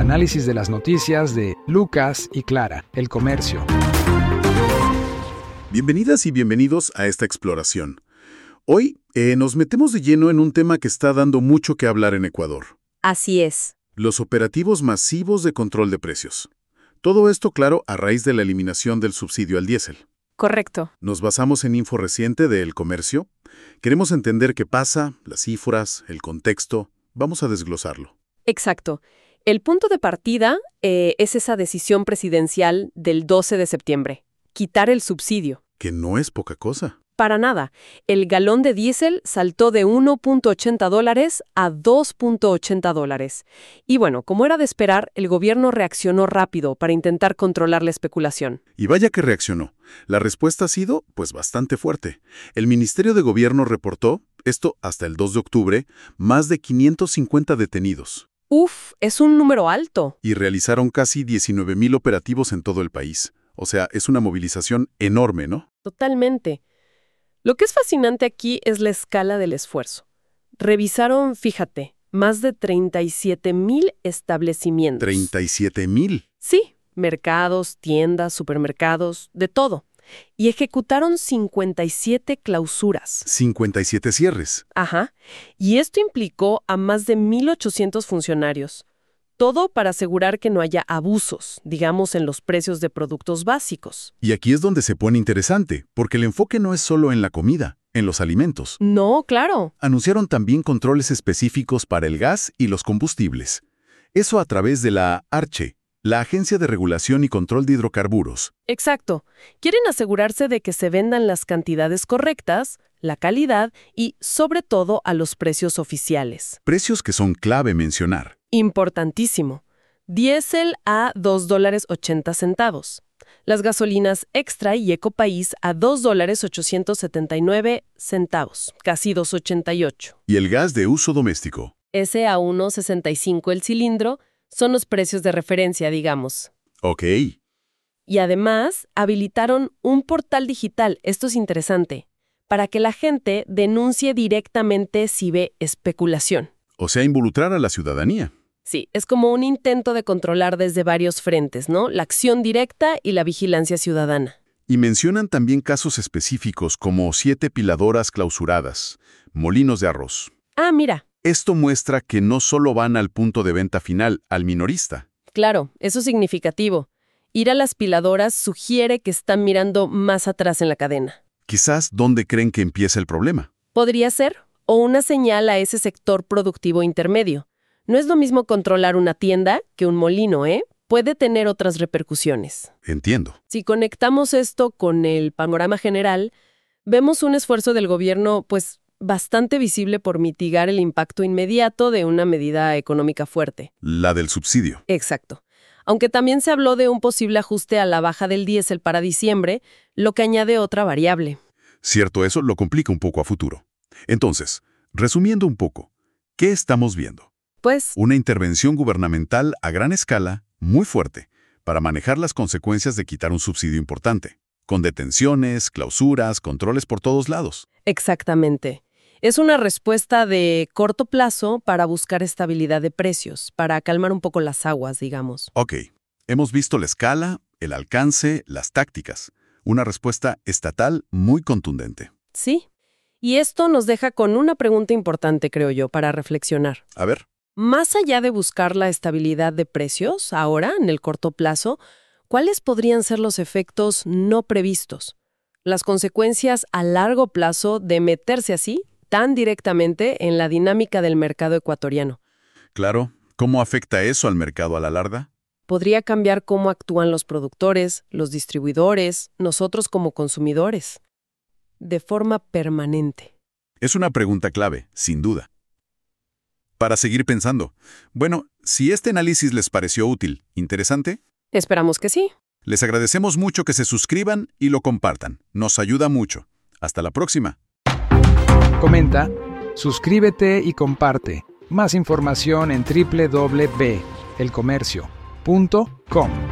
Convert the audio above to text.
análisis de las noticias de Lucas y Clara, El Comercio. Bienvenidas y bienvenidos a esta exploración. Hoy nos metemos de lleno en un tema que está dando mucho que hablar en Ecuador. Así es. Los operativos masivos de control de precios. Todo esto, claro, a raíz de la eliminación del subsidio al diésel. Correcto. Nos basamos en info reciente de El Comercio. Queremos entender qué pasa, las cifras, el contexto. Vamos a desglosarlo. Exacto. El punto de partida es esa decisión presidencial del 12 de septiembre. Quitar el subsidio. Que no es poca cosa. Para nada. El galón de diésel saltó de $1.80 a $2.80. Y bueno, como era de esperar, el gobierno reaccionó rápido para intentar controlar la especulación. Y vaya que reaccionó. La respuesta ha sido, pues, bastante fuerte. El Ministerio de Gobierno reportó, esto hasta el 2 de octubre, más de 550 detenidos. Uf, es un número alto. Y realizaron casi 19,000 operativos en todo el país. O sea, es una movilización enorme, ¿no? Totalmente. Lo que es fascinante aquí es la escala del esfuerzo. Revisaron, fíjate, más de 37,000 establecimientos. ¿37,000? Sí, mercados, tiendas, supermercados, de todo. Y ejecutaron 57 clausuras. 57 cierres. Ajá. Y esto implicó a más de 1,800 funcionarios. Todo para asegurar que no haya abusos, digamos, en los precios de productos básicos. Y aquí es donde se pone interesante, porque el enfoque no es solo en la comida, en los alimentos. No, claro. Anunciaron también controles específicos para el gas y los combustibles. Eso a través de la ARCHE, la Agencia de Regulación y Control de Hidrocarburos. Exacto. Quieren asegurarse de que se vendan las cantidades correctas, la calidad y, sobre todo, a los precios oficiales. Precios que son clave mencionar. Importantísimo. Diésel a $2.80. Las gasolinas Extra y Ecopaís a $2.879, casi $2.88. Y el gas de uso doméstico. Ese a $1.65 el cilindro son los precios de referencia, digamos. Ok. Y además, habilitaron un portal digital, esto es interesante, para que la gente denuncie directamente si ve especulación. O sea, involucrar a la ciudadanía. Sí, es como un intento de controlar desde varios frentes, ¿no? La acción directa y la vigilancia ciudadana. Y mencionan también casos específicos como 7 piladoras clausuradas, molinos de arroz. Ah, mira. Esto muestra que no solo van al punto de venta final, al minorista. Claro, eso es significativo. Ir a las piladoras sugiere que están mirando más atrás en la cadena. Quizás dónde creen que empieza el problema. Podría ser, o una señal a ese sector productivo intermedio. No es lo mismo controlar una tienda que un molino, ¿eh? Puede tener otras repercusiones. Entiendo. Si conectamos esto con el panorama general, vemos un esfuerzo del gobierno, pues, bastante visible por mitigar el impacto inmediato de una medida económica fuerte. La del subsidio. Exacto. Aunque también se habló de un posible ajuste a la baja del diésel para diciembre, lo que añade otra variable. Cierto, eso lo complica un poco a futuro. Entonces, resumiendo un poco, ¿qué estamos viendo? Pues, Una intervención gubernamental a gran escala, muy fuerte, para manejar las consecuencias de quitar un subsidio importante, con detenciones, clausuras, controles por todos lados. exactamente. Es una respuesta de corto plazo para buscar estabilidad de precios, para calmar un poco las aguas, digamos. Ok, hemos visto la escala, el alcance, las tácticas. Una respuesta estatal muy contundente. Sí. Y esto nos deja con una pregunta importante, creo yo, para reflexionar. A ver. Más allá de buscar la estabilidad de precios, ahora, en el corto plazo, ¿cuáles podrían ser los efectos no previstos? Las consecuencias a largo plazo de meterse así, tan directamente, en la dinámica del mercado ecuatoriano. Claro, ¿cómo afecta eso al mercado a la larga? Podría cambiar cómo actúan los productores, los distribuidores, nosotros como consumidores. De forma permanente. Es una pregunta clave, sin duda. Para seguir pensando, bueno, si este análisis les pareció útil, interesante, Esperamos que sí. les agradecemos mucho que se suscriban y lo compartan. Nos ayuda mucho. Hasta la próxima. Comenta, suscríbete y comparte. Más información en www.elcomercio.com.